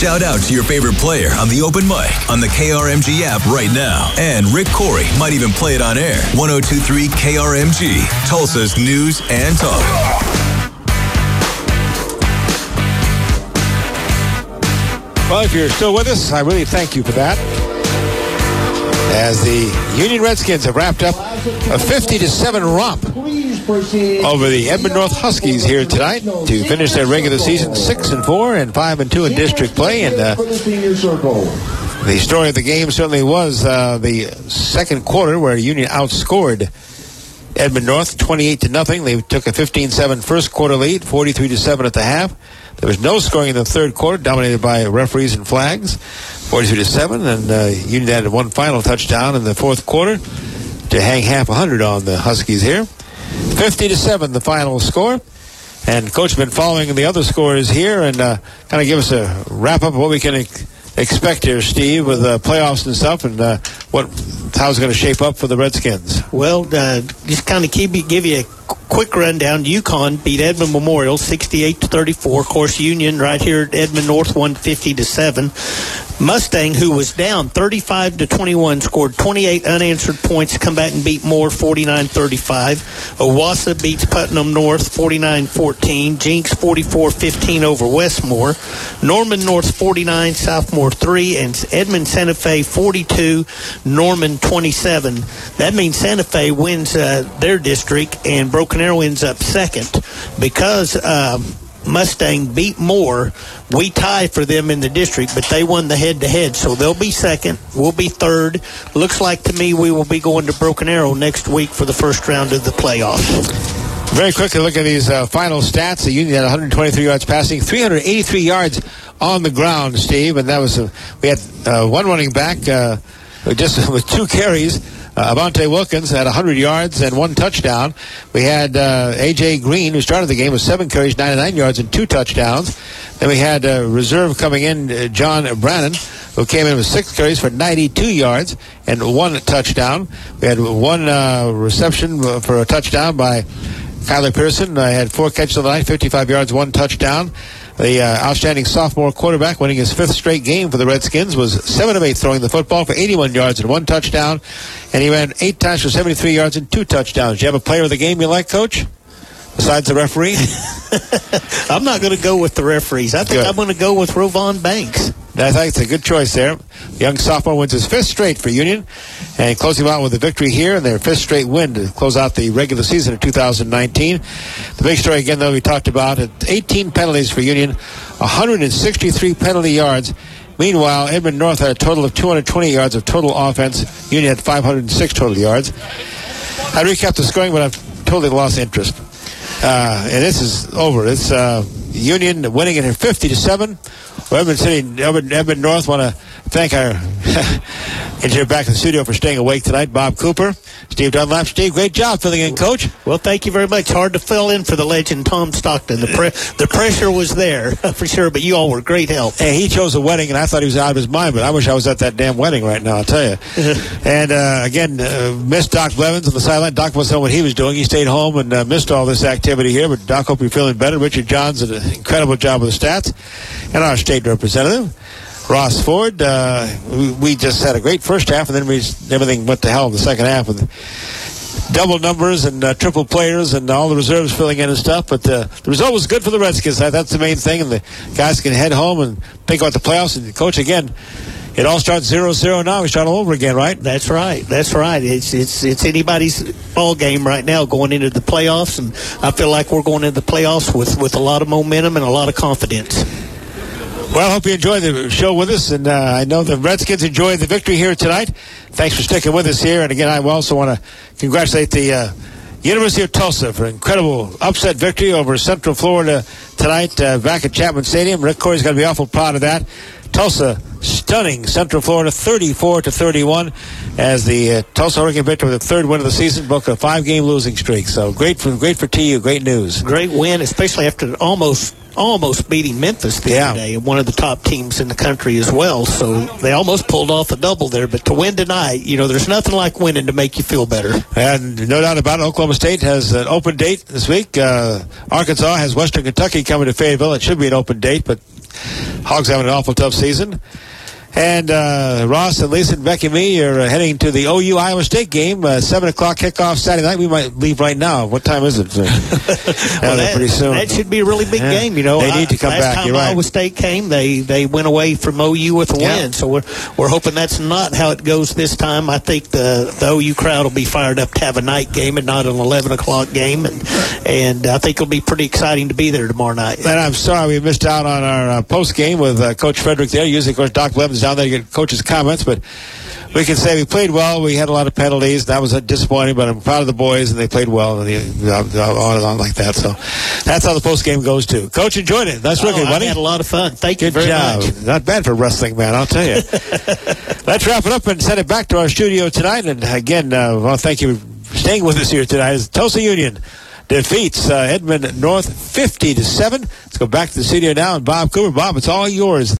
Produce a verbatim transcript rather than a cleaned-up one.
Shout out to your favorite player on the open mic on the K R M G app right now. And Rick Corey might even play it on air. one oh two point three K R M G, Tulsa's news and talk. Well, if you're still with us, I really thank you for that. As the Union Redskins have wrapped up a fifty to seven romp over the Edmond North Huskies here tonight to finish their regular season six and four and five and two in district play. And uh, the story of the game certainly was uh, the second quarter, where Union outscored Edmond North twenty-eight to nothing. They took a fifteen seven first quarter lead, forty-three to seven at the half. There was no scoring in the third quarter, dominated by referees and flags, forty-two to seven, and uh, Union added one final touchdown in the fourth quarter to hang half a hundred on the Huskies here. fifty to seven, the final score. And Coach has been following the other scores here and uh, kind of give us a wrap-up of what we can ex- expect here, Steve, with uh, playoffs and stuff, and uh, what how it's going to shape up for the Redskins. Well, uh, just kind of keep, give you a quick rundown. UConn beat Edmond Memorial sixty-eight to thirty-four. Of course, Union right here at Edmond North won fifty to seven. Mustang, who was down thirty-five to twenty-one, scored twenty-eight unanswered points to come back and beat Moore forty-nine thirty-five. Owassa beats Putnam North forty-nine fourteen. Jinx forty-four fifteen over Westmore. Norman North forty-nine, Southmore three, and Edmond Santa Fe forty-two, Norman twenty-seven. That means Santa Fe wins uh, their district and Broken Arrow ends up second. Because um, Mustang beat Moore, we tie for them in the district, but they won the head-to-head, so they'll be second. We'll be third. Looks like to me we will be going to Broken Arrow next week for the first round of the playoffs. Very quickly look at these uh, final stats. The Union had one hundred twenty-three yards passing, three hundred eighty-three yards on the ground, Steve, and that was uh, we had uh, one running back uh, just with two carries. Uh, Avante Wilkins had one hundred yards and one touchdown. We had uh, A J Green, who started the game with seven carries, ninety-nine yards, and two touchdowns. Then we had uh, reserve coming in, uh, John Brannon, who came in with six carries for ninety-two yards and one touchdown. We had one uh, reception for a touchdown by Kyler Pearson. I uh, had four catches of the night, fifty-five yards, one touchdown. The uh, outstanding sophomore quarterback, winning his fifth straight game for the Redskins, was seven of eight throwing the football for eighty-one yards and one touchdown. And he ran eight times for seventy-three yards and two touchdowns. Do you have a player of the game you like, Coach, besides the referee? I'm not going to go with the referees. I think Good. I'm going to go with Rovon Banks. I think it's a good choice there. The young sophomore wins his fifth straight for Union and closing out with a victory here and their fifth straight win to close out the regular season of two thousand nineteen. The big story again, though, we talked about it, eighteen penalties for Union, one hundred sixty-three penalty yards. Meanwhile, Edmond North had a total of two hundred twenty yards of total offense. Union had five hundred six total yards. I recapped the scoring, but I've totally lost interest. Uh, and this is over. It's uh, Union winning it at fifty to seven. Edmond City, Edmond, Edmond North want to thank our engineer back in the studio for staying awake tonight, Bob Cooper. Steve Dunlap. Steve, great job filling in, Coach. Well, thank you very much. Hard to fill in for the legend Tom Stockton. The pre- the pressure was there for sure, but you all were great help. Hey, he chose a wedding, and I thought he was out of his mind, but I wish I was at that damn wedding right now, I'll tell you. and, uh, again, uh, missed Doc Blevins on the sideline. Doc wasn't know what he was doing. He stayed home and uh, missed all this activity here, but Doc, hope you're feeling better. Richard Johns did an incredible job with the stats. And our state representative, Ross Ford. Uh, we, we just had a great first half, and then we everything went to hell in the second half with double numbers and uh, triple players and all the reserves filling in and stuff. But uh, the result was good for the Redskins. That's the main thing, and the guys can head home and think about the playoffs. And Coach, again, it all starts zero zero now. We start all over again, right? That's right. That's right. It's it's it's anybody's ball game right now going into the playoffs, and I feel like we're going into the playoffs with, with a lot of momentum and a lot of confidence. Well, I hope you enjoyed the show with us, and uh, I know the Redskins enjoyed the victory here tonight. Thanks for sticking with us here, and again, I also want to congratulate the uh, University of Tulsa for an incredible upset victory over Central Florida tonight uh, back at Chapman Stadium. Rick Corey's going to be awful proud of that. Tulsa stunning Central Florida thirty-four to thirty-one as the uh, Tulsa Hurricane victor with the third win of the season, broke a five-game losing streak. So great for great for T U, great news. Great win, especially after almost almost beating Memphis the Yeah. other day, one of the top teams in the country as well. So they almost pulled off a double there. But to win tonight, you know, there's nothing like winning to make you feel better. And no doubt about it, Oklahoma State has an open date this week. Uh, Arkansas has Western Kentucky coming to Fayetteville. It should be an open date, but Hogs having an awful tough season. And uh, Ross and Lisa and Becky and me are uh, heading to the O U Iowa State game. Uh, seven o'clock kickoff Saturday night. We might leave right now. What time is it? Uh, well, that, pretty soon. That should be a really big Yeah. game. You know, They need to come last back. time You're right. Iowa State came, they they went away from O U with a Yeah. win. So we're we're hoping that's not how it goes this time. I think the the O U crowd will be fired up to have a night game and not an eleven o'clock game, and and I think it'll be pretty exciting to be there tomorrow night. And I'm sorry we missed out on our uh, post game with uh, Coach Frederick there. Usually, of course, Doc Levin's down there to get coach's comments, but we can say we played well. We had a lot of penalties. That was uh, disappointing, but I'm proud of the boys, and they played well, and the, uh, on and on like that. So that's how the post game goes too. Coach, enjoyed it. Nice working, oh, buddy. I had a lot of fun. Thank Good you very job. much. Not bad for wrestling, man. I'll tell you. Let's wrap it up and send it back to our studio tonight. And again, uh, well, thank you for staying with us here tonight. As Tulsa Union defeats uh, Edmond North fifty to seven. Let's go back to the studio now, and Bob Cooper. Bob, it's all yours.